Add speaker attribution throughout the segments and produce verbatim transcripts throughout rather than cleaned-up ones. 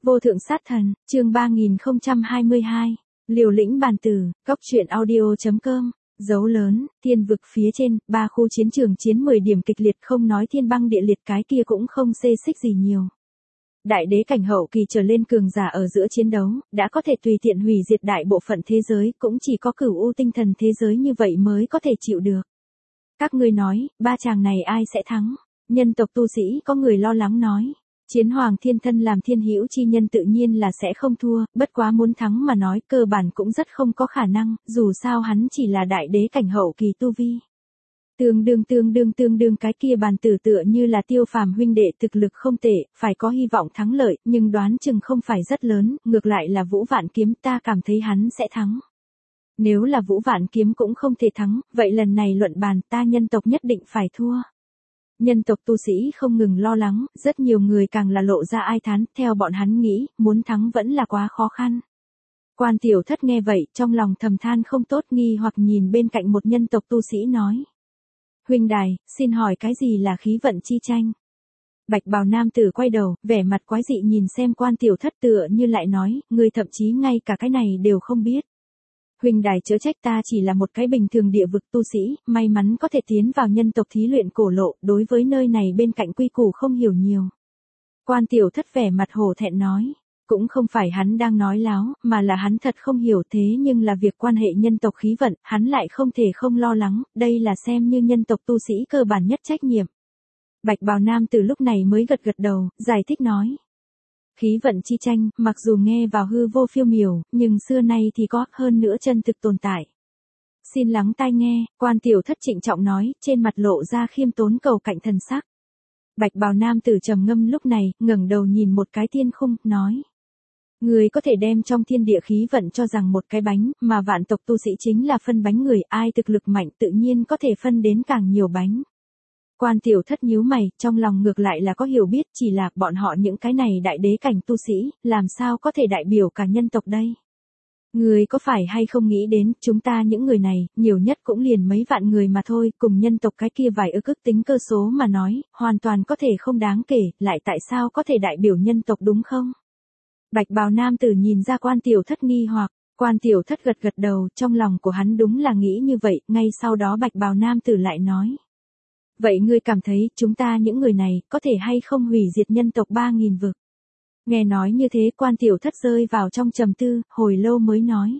Speaker 1: Vô thượng sát thần, chương ba nghìn không trăm hai mươi hai. Liều lĩnh bàn tử, góc truyện audio chấm com. Dấu lớn, thiên vực phía trên, ba khu chiến trường chiến mười điểm kịch liệt, không nói thiên băng địa liệt, cái kia cũng không xê xích gì nhiều. Đại đế cảnh hậu kỳ trở lên cường giả ở giữa chiến đấu, đã có thể tùy tiện hủy diệt đại bộ phận thế giới, cũng chỉ có Cửu U tinh thần thế giới như vậy mới có thể chịu được. Các ngươi nói, ba chàng này ai sẽ thắng? Nhân tộc tu sĩ có người lo lắng nói. Chiến hoàng thiên thân làm thiên hữu chi nhân tự nhiên là sẽ không thua, bất quá muốn thắng mà nói cơ bản cũng rất không có khả năng, dù sao hắn chỉ là đại đế cảnh hậu kỳ tu vi. Tương đương tương đương tương đương cái kia bàn tử tựa như là Tiêu Phàm huynh đệ thực lực không tệ, phải có hy vọng thắng lợi, nhưng đoán chừng không phải rất lớn, ngược lại là Vũ Vạn Kiếm, ta cảm thấy hắn sẽ thắng. Nếu là Vũ Vạn Kiếm cũng không thể thắng, vậy lần này luận bàn ta nhân tộc nhất định phải thua. Nhân tộc tu sĩ không ngừng lo lắng, rất nhiều người càng là lộ ra ai thán, theo bọn hắn nghĩ, muốn thắng vẫn là quá khó khăn. Quan Tiểu Thất nghe vậy, trong lòng thầm than không tốt, nghi hoặc nhìn bên cạnh một nhân tộc tu sĩ nói. Huynh đài, xin hỏi cái gì là khí vận chi tranh? Bạch bào nam tử quay đầu, vẻ mặt quái dị nhìn xem Quan Tiểu Thất tựa như lại nói, người thậm chí ngay cả cái này đều không biết. Huynh đài chớ trách, ta chỉ là một cái bình thường địa vực tu sĩ, may mắn có thể tiến vào nhân tộc thí luyện cổ lộ, đối với nơi này bên cạnh quy củ không hiểu nhiều. Quan Tiểu Thất vẻ mặt hổ thẹn nói, cũng không phải hắn đang nói láo, mà là hắn thật không hiểu, thế nhưng là việc quan hệ nhân tộc khí vận, hắn lại không thể không lo lắng, đây là xem như nhân tộc tu sĩ cơ bản nhất trách nhiệm. Bạch bào nam từ lúc này mới gật gật đầu, giải thích nói. Khí vận chi tranh, mặc dù nghe vào hư vô phiêu miểu, nhưng xưa nay thì có, hơn nữa chân thực tồn tại. Xin lắng tai nghe, Quan Tiểu Thất trịnh trọng nói, trên mặt lộ ra khiêm tốn cầu cạnh thần sắc. Bạch bào nam tử trầm ngâm lúc này, ngẩng đầu nhìn một cái thiên khung, nói. Người có thể đem trong thiên địa khí vận cho rằng một cái bánh, mà vạn tộc tu sĩ chính là phân bánh người, ai thực lực mạnh tự nhiên có thể phân đến càng nhiều bánh. Quan Tiểu Thất nhíu mày, trong lòng ngược lại là có hiểu biết, chỉ là bọn họ những cái này đại đế cảnh tu sĩ, làm sao có thể đại biểu cả nhân tộc đây? Người có phải hay không nghĩ đến, chúng ta những người này, nhiều nhất cũng liền mấy vạn người mà thôi, cùng nhân tộc cái kia vài ức ức tính cơ số mà nói, hoàn toàn có thể không đáng kể, lại tại sao có thể đại biểu nhân tộc đúng không? Bạch bào nam tử nhìn ra Quan Tiểu Thất nghi hoặc, Quan Tiểu Thất gật gật đầu, trong lòng của hắn đúng là nghĩ như vậy, ngay sau đó bạch bào nam tử lại nói. Vậy ngươi cảm thấy, chúng ta những người này, có thể hay không hủy diệt nhân tộc ba nghìn vực? Nghe nói như thế, Quan Tiểu Thất rơi vào trong trầm tư, hồi lâu mới nói.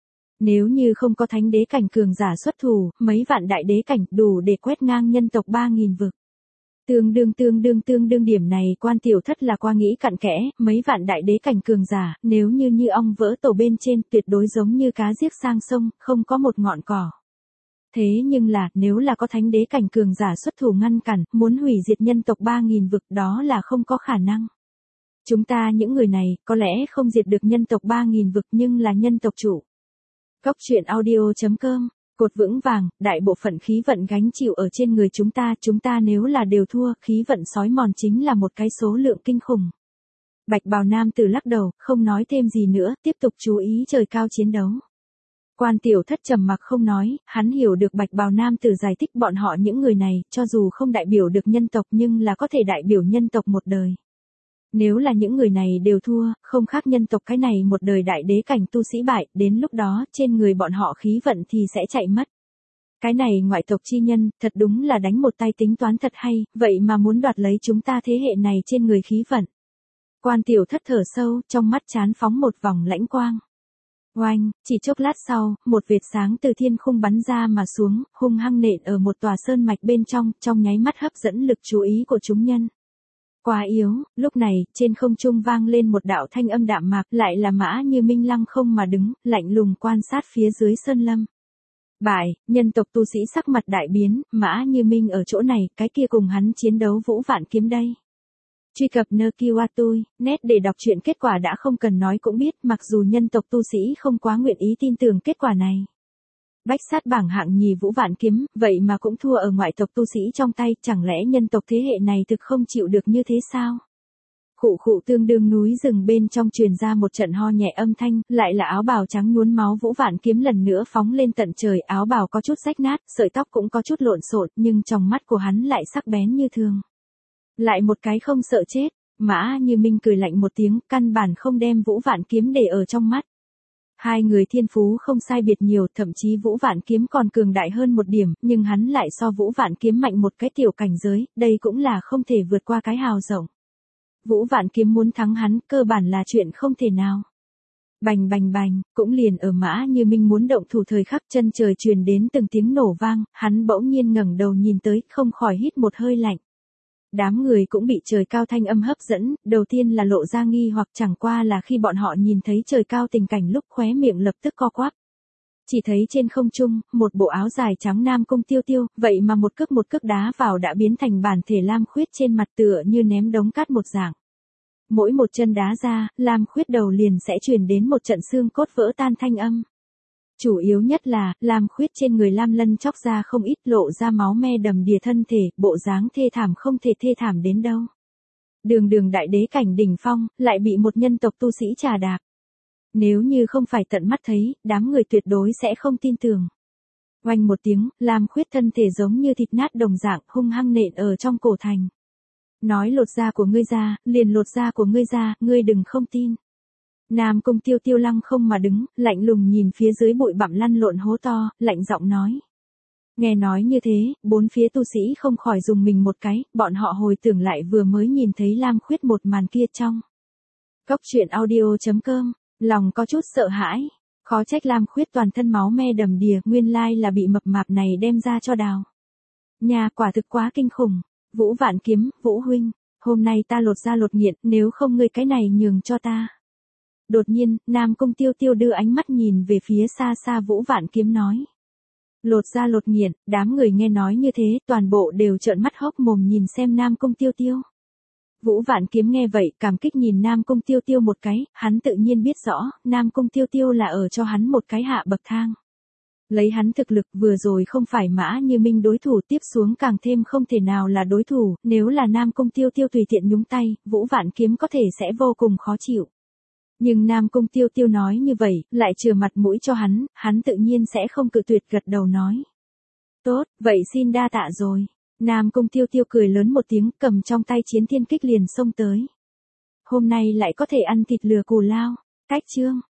Speaker 1: Nếu như không có thánh đế cảnh cường giả xuất thủ, mấy vạn đại đế cảnh đủ để quét ngang nhân tộc ba nghìn vực. Tương đương tương đương tương đương điểm này Quan Tiểu Thất là qua nghĩ cặn kẽ, mấy vạn đại đế cảnh cường giả, nếu như như ong vỡ tổ bên trên, tuyệt đối giống như cá giết sang sông, không có một ngọn cỏ. Thế nhưng là, nếu là có thánh đế cảnh cường giả xuất thủ ngăn cản, muốn hủy diệt nhân tộc ba nghìn vực, đó là không có khả năng. Chúng ta những người này, có lẽ không diệt được nhân tộc ba nghìn vực nhưng là nhân tộc chủ. Góc truyện audio chấm com, cột vững vàng, đại bộ phận khí vận gánh chịu ở trên người chúng ta, chúng ta nếu là đều thua, khí vận sói mòn chính là một cái số lượng kinh khủng. Bạch bào nam tử lắc đầu, không nói thêm gì nữa, tiếp tục chú ý trời cao chiến đấu. Quan Tiểu Thất trầm mặc không nói, hắn hiểu được bạch bào nam tử giải thích bọn họ những người này, cho dù không đại biểu được nhân tộc nhưng là có thể đại biểu nhân tộc một đời. Nếu là những người này đều thua, không khác nhân tộc cái này một đời đại đế cảnh tu sĩ bại, đến lúc đó, trên người bọn họ khí vận thì sẽ chạy mất. Cái này ngoại tộc chi nhân, thật đúng là đánh một tay tính toán thật hay, vậy mà muốn đoạt lấy chúng ta thế hệ này trên người khí vận. Quan Tiểu Thất thở sâu, trong mắt chán phóng một vòng lãnh quang. Oanh, chỉ chốc lát sau, một vệt sáng từ thiên khung bắn ra mà xuống, hung hăng nện ở một tòa sơn mạch bên trong, trong nháy mắt hấp dẫn lực chú ý của chúng nhân. Quá yếu, lúc này, trên không trung vang lên một đạo thanh âm đạm mạc, lại là Mã Như Minh lăng không mà đứng, lạnh lùng quan sát phía dưới sơn lâm. Bại, nhân tộc tu sĩ sắc mặt đại biến, Mã Như Minh ở chỗ này, cái kia cùng hắn chiến đấu Vũ Vạn Kiếm đây. Truy cập nơ kiu a tui, net để đọc truyện, kết quả đã không cần nói cũng biết, mặc dù nhân tộc tu sĩ không quá nguyện ý tin tưởng kết quả này. Bách sát bảng hạng nhì Vũ Vạn Kiếm, vậy mà cũng thua ở ngoại tộc tu sĩ trong tay, chẳng lẽ nhân tộc thế hệ này thực không chịu được như thế sao? Khụ khụ, tương đương núi rừng bên trong truyền ra một trận ho nhẹ âm thanh, lại là áo bào trắng nhuốm máu Vũ Vạn Kiếm lần nữa phóng lên tận trời, áo bào có chút rách nát, sợi tóc cũng có chút lộn xộn, nhưng trong mắt của hắn lại sắc bén như thường. Lại một cái không sợ chết, Mã Như Minh cười lạnh một tiếng, căn bản không đem Vũ Vạn Kiếm để ở trong mắt. Hai người thiên phú không sai biệt nhiều, thậm chí Vũ Vạn Kiếm còn cường đại hơn một điểm, nhưng hắn lại so Vũ Vạn Kiếm mạnh một cái tiểu cảnh giới, đây cũng là không thể vượt qua cái hào rộng. Vũ Vạn Kiếm muốn thắng hắn, cơ bản là chuyện không thể nào. Bành bành bành, cũng liền ở Mã Như Minh muốn động thủ thời khắc, chân trời truyền đến từng tiếng nổ vang, hắn bỗng nhiên ngẩng đầu nhìn tới, không khỏi hít một hơi lạnh. Đám người cũng bị trời cao thanh âm hấp dẫn, đầu tiên là lộ ra nghi hoặc, chẳng qua là khi bọn họ nhìn thấy trời cao tình cảnh lúc khóe miệng lập tức co quắp. Chỉ thấy trên không trung, một bộ áo dài trắng Nam Cung Tiêu Tiêu, vậy mà một cước một cước đá vào đã biến thành bản thể Lam Khuyết trên mặt tựa như ném đống cát một dạng. Mỗi một chân đá ra, Lam Khuyết đầu liền sẽ truyền đến một trận xương cốt vỡ tan thanh âm. Chủ yếu nhất là, Lam Khuyết trên người Lam Lân chóc ra không ít, lộ ra máu me đầm đìa thân thể, bộ dáng thê thảm không thể thê thảm đến đâu. Đường đường đại đế cảnh đỉnh phong, lại bị một nhân tộc tu sĩ trà đạp. Nếu như không phải tận mắt thấy, đám người tuyệt đối sẽ không tin tưởng. Oanh một tiếng, Lam Khuyết thân thể giống như thịt nát đồng dạng, hung hăng nện ở trong cổ thành. Nói lột da của ngươi ra, liền lột da của ngươi ra, ngươi đừng không tin. Nam Cung Tiêu Tiêu lăng không mà đứng, lạnh lùng nhìn phía dưới bụi bặm lăn lộn hố to, lạnh giọng nói. Nghe nói như thế, bốn phía tu sĩ không khỏi dùng mình một cái, bọn họ hồi tưởng lại vừa mới nhìn thấy Lam Khuyết một màn kia trong. Cốc truyện audio chấm com, lòng có chút sợ hãi, khó trách Lam Khuyết toàn thân máu me đầm đìa, nguyên lai là bị mập mạp này đem ra cho đào. Nhà quả thực quá kinh khủng, Vũ Vạn Kiếm, Vũ huynh, hôm nay ta lột da lột nghiện, nếu không ngươi cái này nhường cho ta. Đột nhiên, Nam Cung Tiêu Tiêu đưa ánh mắt nhìn về phía xa xa Vũ Vạn Kiếm nói. Lột da lột nghiện, đám người nghe nói như thế, toàn bộ đều trợn mắt hốc mồm nhìn xem Nam Cung Tiêu Tiêu. Vũ Vạn Kiếm nghe vậy, cảm kích nhìn Nam Cung Tiêu Tiêu một cái, hắn tự nhiên biết rõ, Nam Cung Tiêu Tiêu là ở cho hắn một cái hạ bậc thang. Lấy hắn thực lực vừa rồi không phải Mã Như Minh đối thủ, tiếp xuống càng thêm không thể nào là đối thủ, nếu là Nam Cung Tiêu Tiêu tùy tiện nhúng tay, Vũ Vạn Kiếm có thể sẽ vô cùng khó chịu. Nhưng Nam Cung Tiêu Tiêu nói như vậy, lại chừa mặt mũi cho hắn, hắn tự nhiên sẽ không cự tuyệt, gật đầu nói. Tốt, vậy xin đa tạ rồi. Nam Cung Tiêu Tiêu cười lớn một tiếng, cầm trong tay chiến thiên kích liền xông tới. Hôm nay lại có thể ăn thịt lừa cù lao. Cách chương.